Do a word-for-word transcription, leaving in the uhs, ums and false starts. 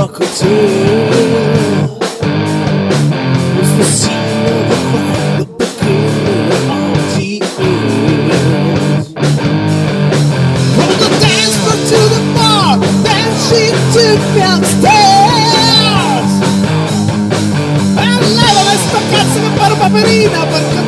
rocketeer. Was the scene of the crime, the beginning of the end. From the dance floor to the bar, then she took me upstairs. E allora le sto cazzo che paro paperina perché